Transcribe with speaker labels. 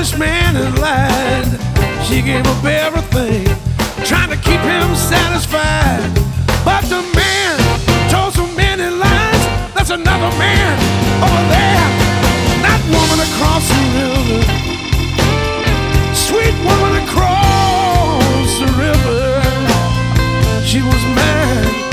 Speaker 1: foolish man had lied. She gave up everything, trying to keep him satisfied. But the man told so many lies. That's another man over there. That woman across the river, sweet woman across the river, she was mine.